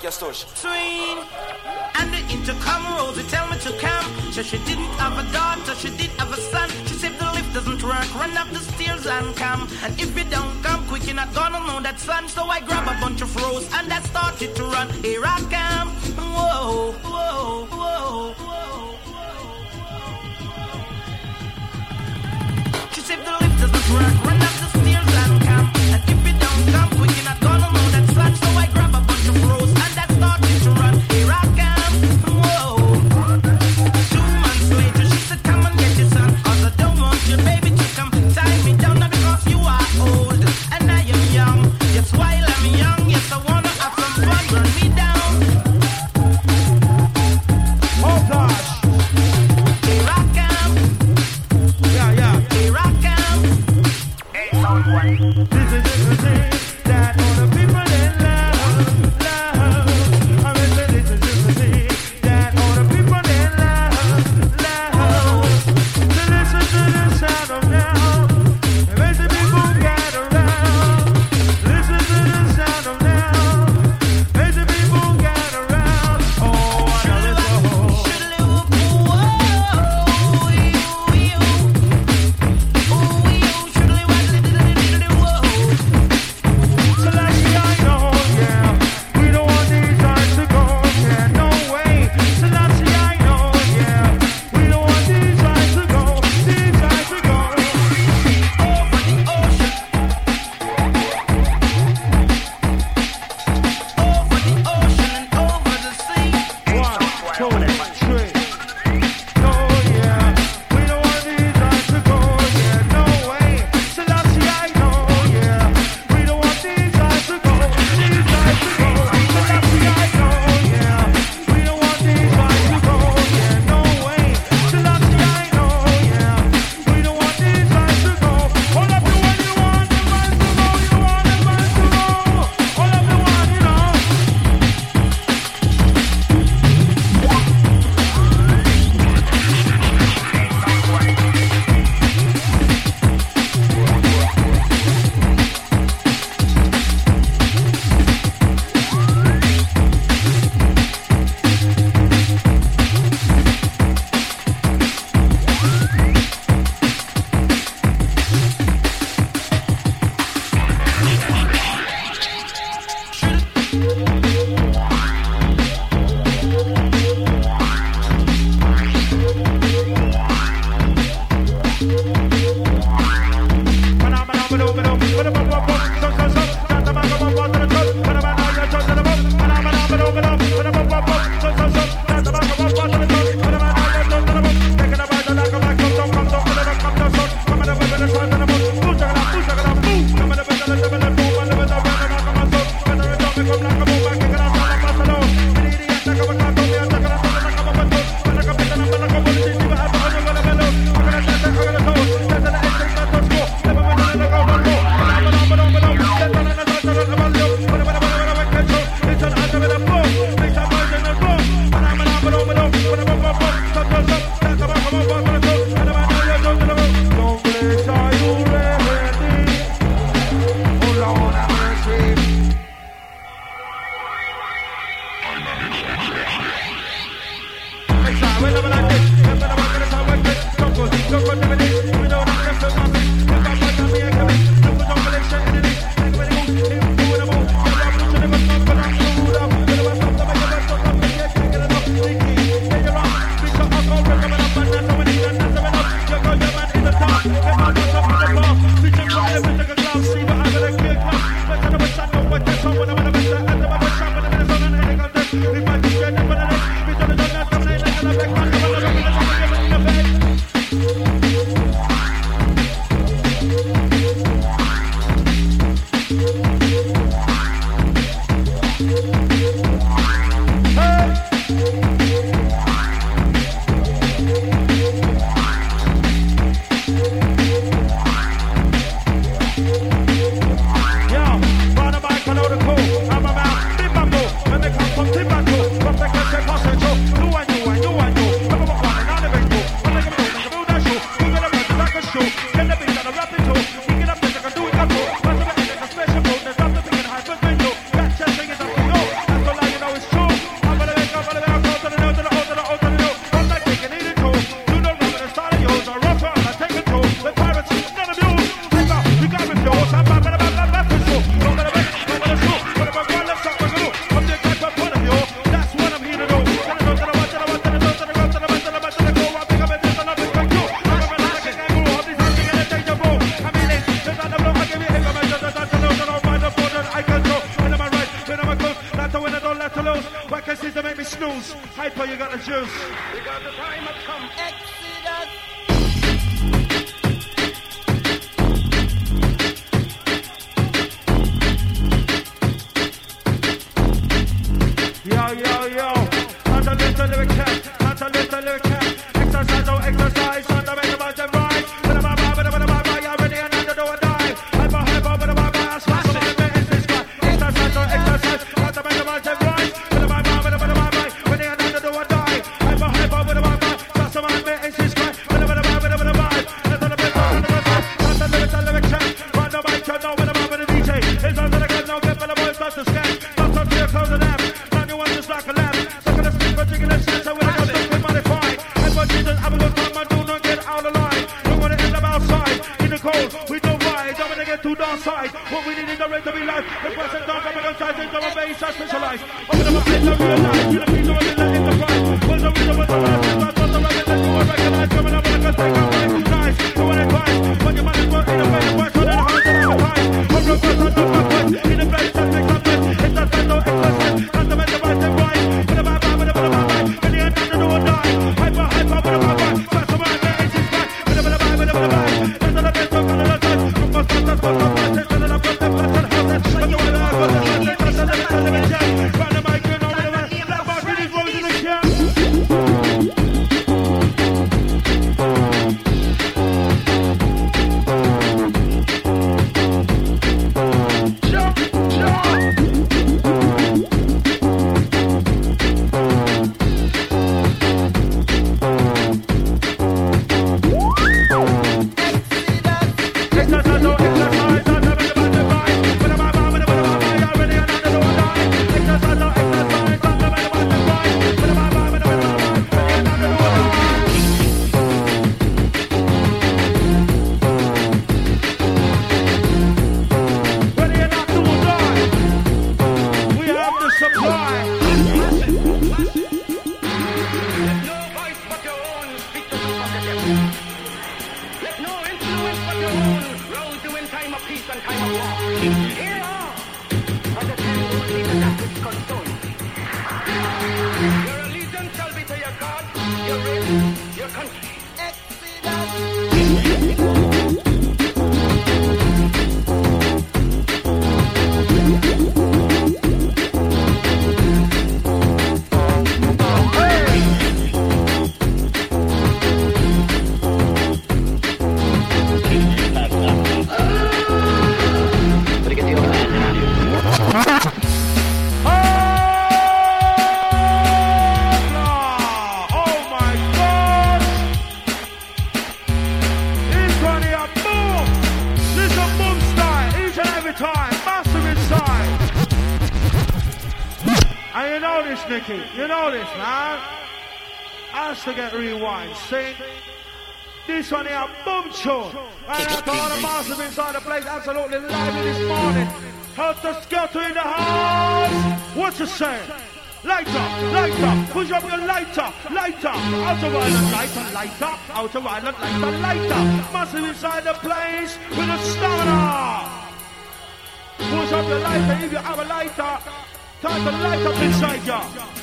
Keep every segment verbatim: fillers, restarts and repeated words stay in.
your stush. Swing. And the intercom Rosie tell me to come. So she didn't have a daughter, she did have a son. She said the lift doesn't work, run up the stairs and come. And if you don't come quick, you're not gonna know that son. So I grab a bunch of rose and I started to run. Here I come. Whoa, whoa, whoa, whoa. She said the lift doesn't work, run up the stairs and come. And if you don't come quick, you're not gonna know that son. So I grab a bunch of rose and I started to run. Here I come. Whoa. Two months later, she said, come and get your son. Cause I don't want your baby to come tie me down. Not because you are old and I am young. Yes, while I'm young, yes, I wanna have some fun. Burn me down. Oh gosh. Here I come. Yeah, yeah. Here I come. Hey, someone. This is the thing that all the people in love, love. I mean, this is the thing that all the people in love, love. To listen to the sound of now, it makes the people gather round. Listen to the sound of now, makes the people gather round. Oh, I know it's so. So like I know, yeah, we don't want these eyes to go, yeah, no way. So like I know, yeah, we don't want these eyes to go, these eyes to go. Over the ocean. Over the ocean and over the sea. One, two, three. No, yeah, we don't want these eyes to go, yeah, no way. So like I know, yeah, we don't want these eyes to go, these eyes to go. So like I know, yeah, we don't want these eyes to go, yeah, no way. So like I know, yeah, we don't want these eyes to go. All of you want, you want them eyes to go, you want them eyes to go. All of you want, you know. snooze. Hyper, you got the juice. Because the time has come. Exodus. Yo, yo, yo. Not a little lyric cat. Not a little lyric cat. Exercise, oh, exercise. Not a little bunch of right. But I'm about, but I'm about, but I'm ready and I don't know what die. Hyper, hyper, but I'm about, I smash my head in this guy. Exercise, oh, exercise. Not a little bunch of right. But I'm about, but I'm about, but I'm ready and I don't know what die. Hyper, hyper, but I'm about, smash my head in this guy. But I'm about, but I'm about, not a little lyric cat. Run the mic, you know what I'm about with the D J. It's on to the gun, no good for the boys, not to scan. Not to your clothes and them. Like a lamb, stuck in the stick, but taking a chance. I will have stuck with modify. And what Jesus, I'm gonna come and do not get out of line. Don't wanna end up outside in the cold. We don't ride, don't wanna get too dark side. What we need is the rate to be life. The person don't come and outside, think of a base, I specialize. Open up my eyes, I realize. You the piece of it, let enterprise. What's the reason, what's the reason, what's the reason, that you will recognize. Coming up, I'm gonna take out life. Nice, you wanna advise. When your man is working in a way, works on the heart and the time. From the first and the first, in the place that makes up this. It's not that no exercise, not the mental right and right. You know this, man. Has to get rewind. Sing. This one here, boom tune. Right after all the masters inside the place, absolutely lively this morning. Helter Skelter in the house. What you say? Lighter, lighter, push up your lighter, lighter. Outer violent lighter, lighter. Outer violent lighter, lighter. Massive inside the place with a stamina. Push up your lighter if you have a lighter. Time to light up inside ya.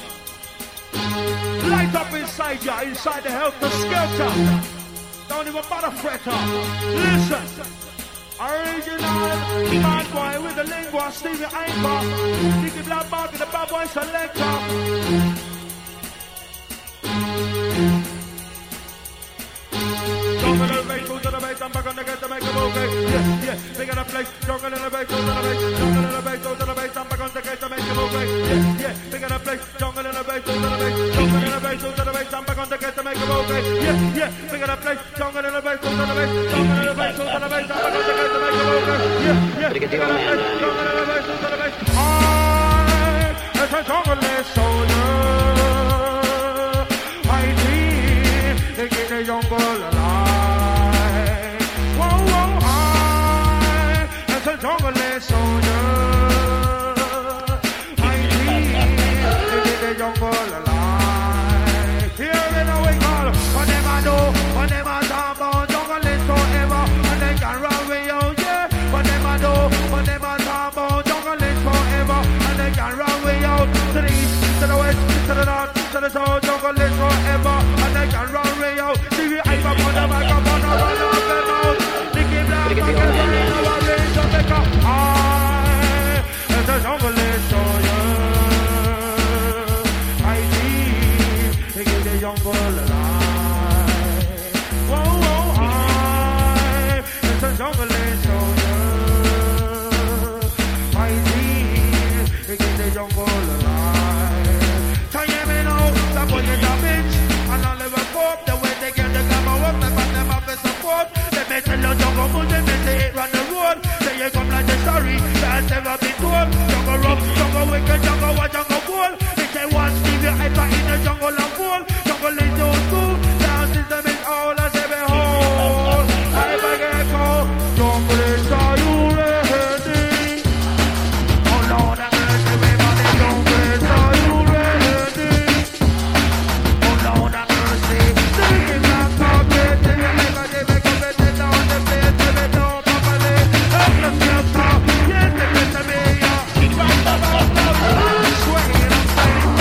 Light up inside ya, inside the Helter Skelter. Don't even bother fretter. Listen. Original bad boy with the lingua, Stevie Anchor. Nicky Black Mark and the bad boy selector. Jungle in the bass, to the bass, I'm back on the get to make a move. Yeah, yeah, big in the place. Jungle in the bass, to the bass. Jungle in the bass, to the bass, I'm back on the get to make a move. Yeah, yeah, big in the place. Jungle in the bass, to the bass. Jungle in the bass, to the bass, I'm back on the get to make a move. Yeah, yeah, big in the place. Jungle in the bass, to the bass. Jungle in the bass, to the bass, I'm back on the get to make a move. Yeah, yeah, big in the place. Jungle in the bass, to the bass. I, as a jungle soldier, I need to get the jungle alive. Jungle soldier, I need to get the jungle alive. Here in a way call, what them I do, what them I talk about, jungle is forever, and they can run with you, yeah. What them I do, what them I talk about, jungle is forever, and they can run with you. To the east, to the west, to the north, history that's never been told. Jungle rough, jungle wicked, jungle what, jungle bull. They say one Steve, you're hyper in the jungle and bull. Jungle is old school, down system is all I say behold. Hyper get cold, jungle is are you ready? Oh Lord, I'm ready, everybody, jungle is are you ready? Oh Lord, I'm ready. Singing like a bit, singing like a bit, make a bit, sit down the bed, sit it down properly. Help yourself now, yes, the best of me, yeah. Swaying, I'm swaying,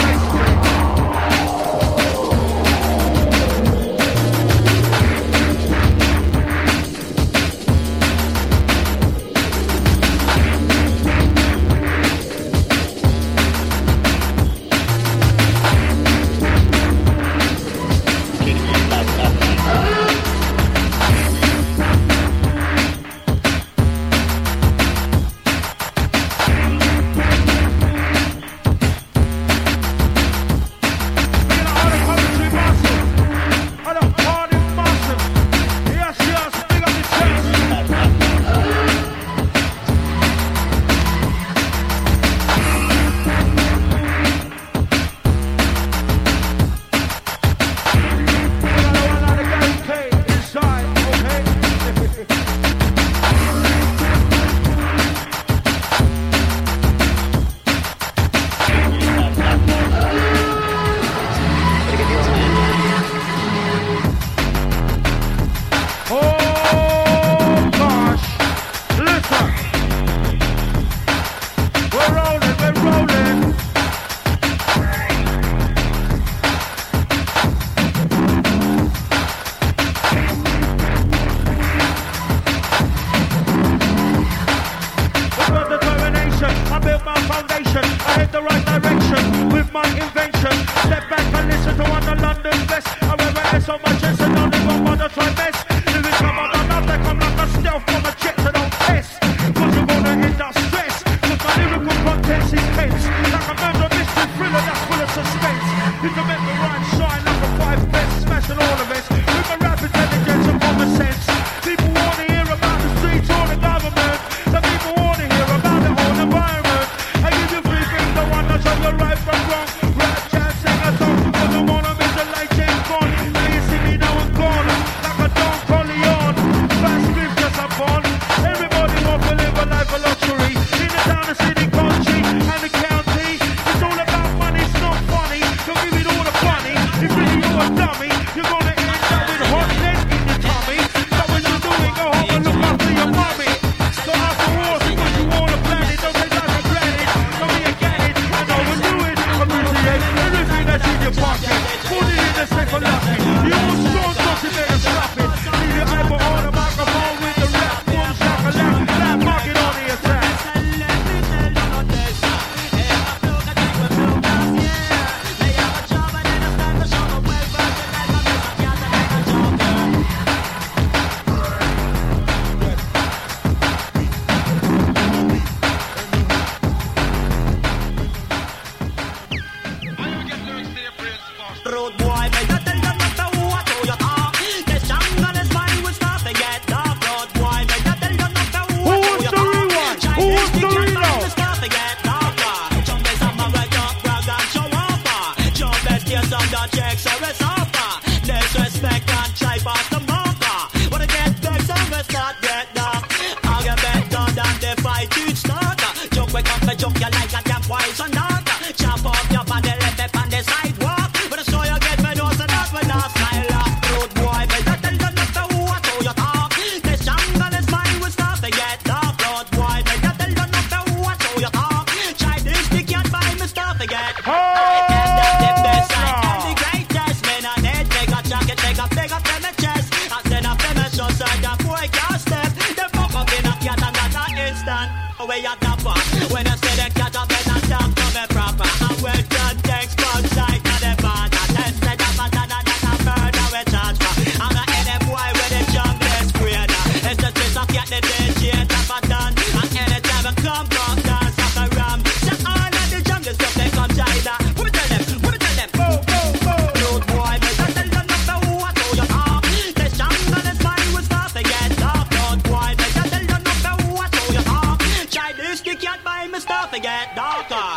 to get darker.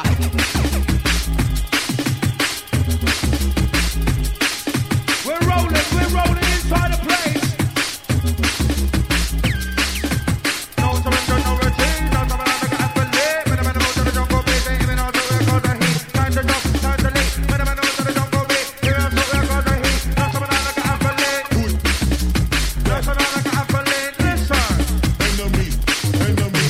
We're rolling, we're rolling inside the place. No surrender, no retreat. No surrender, no believe. When I'm in the mood to the jungle beat, even on the record the heat. Time to jump, time to leap. When I'm in the mood to the jungle beat, even on the record the heat. No surrender, no believe. No surrender, no believe. Listen. Enemy, enemy.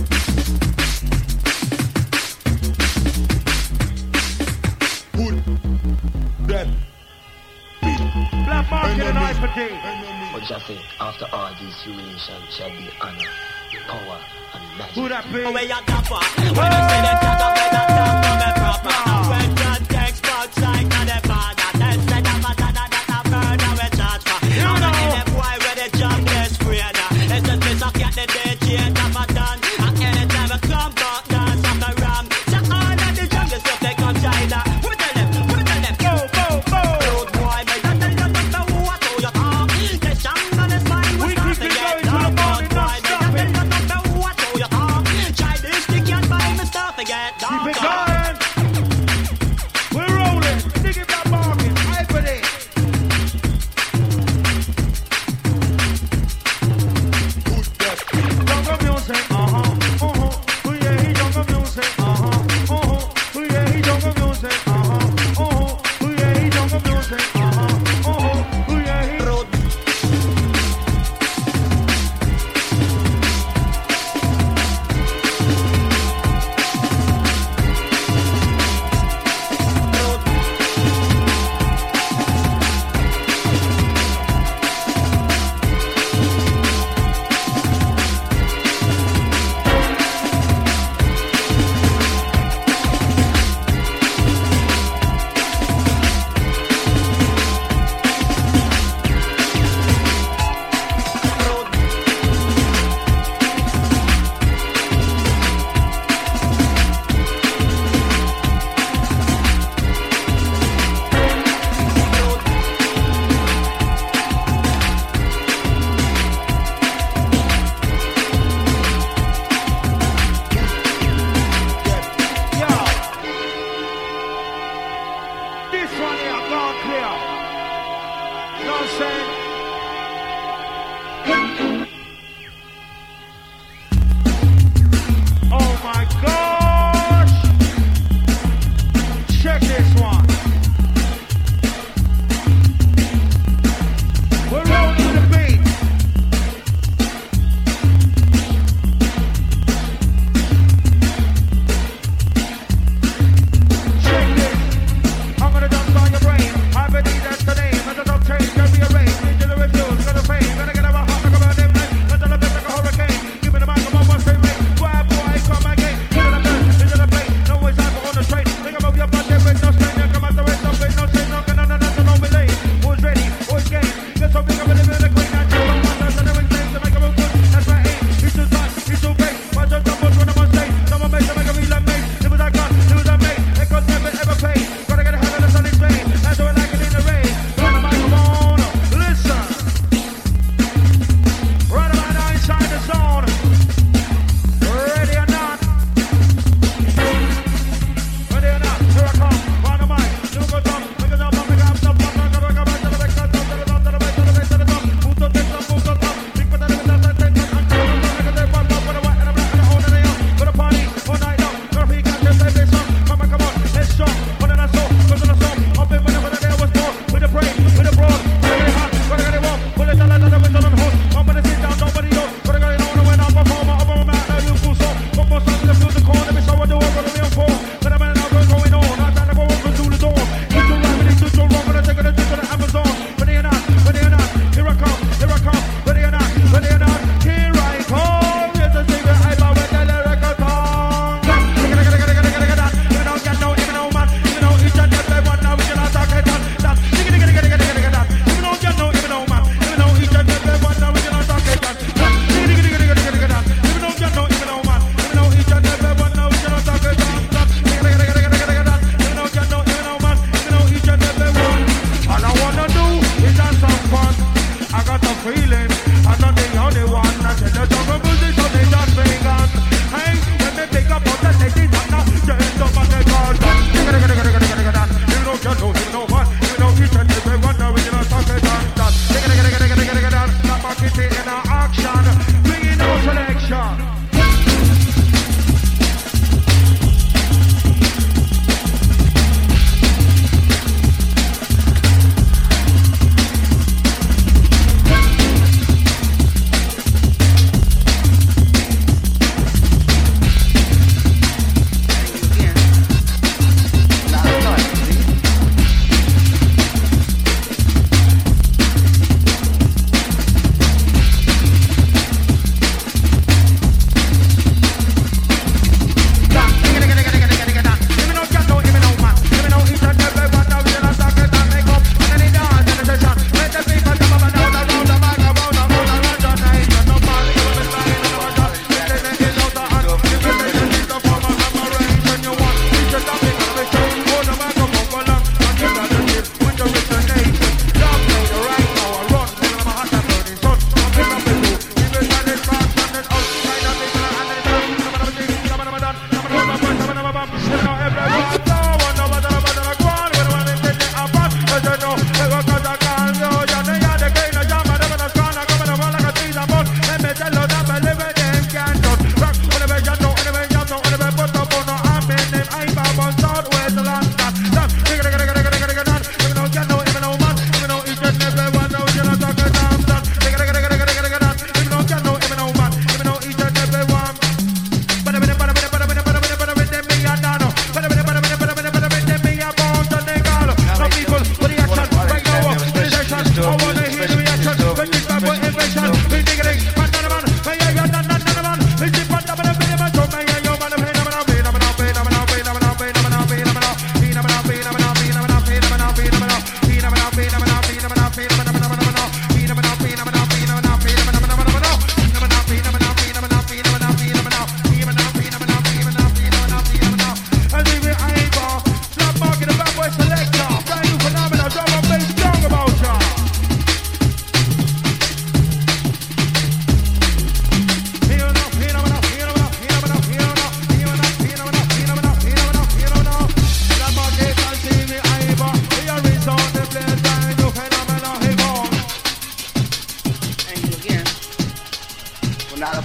Good, dead. Black market and hyperkey. What shall I say? After all these humiliations shall be honor, power, and magic. Who that be? Oh, where you dapper? When you say them chat up, they don't talk to me proper. Now when God takes outside to the father, then say that a da da da da murder we charge for. Now look at them boy where the jungle spreader. It's just this up, get the D J never done. And anytime we come back, dance off the ram. So all of the jungle stuff they come China. Who tell them? Who tell them? Go, go, go. Road boy, but you tell them about who I told you talk. The jungle is mine, we start to get dark. Road boy, but you tell them about who I told you talk. Childish, they can't buy me start to get dark.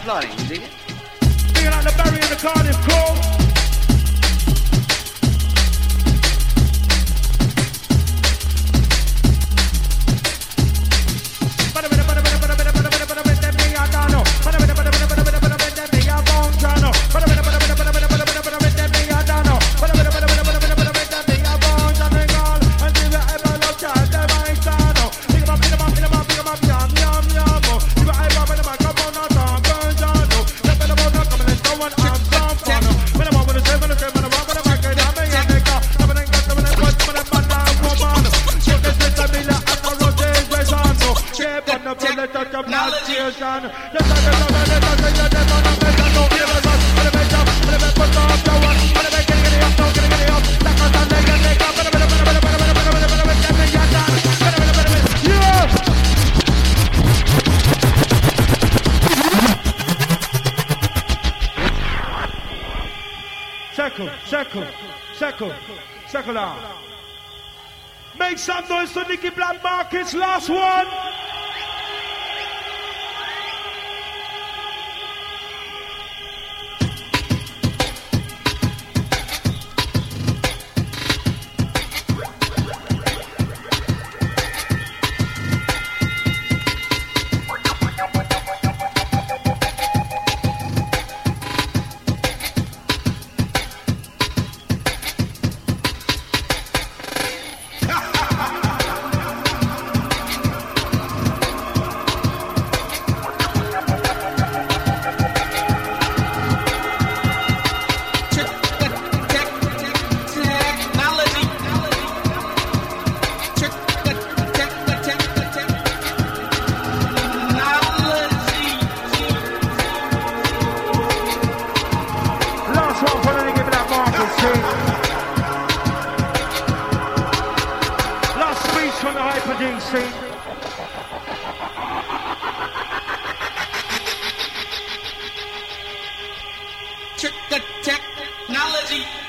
applauding, you dig it? Being like the Barry and the Cardiff crew. Circle, circle, circle, circle out. Make some noise for Nicky Black Markets, last one. Technology.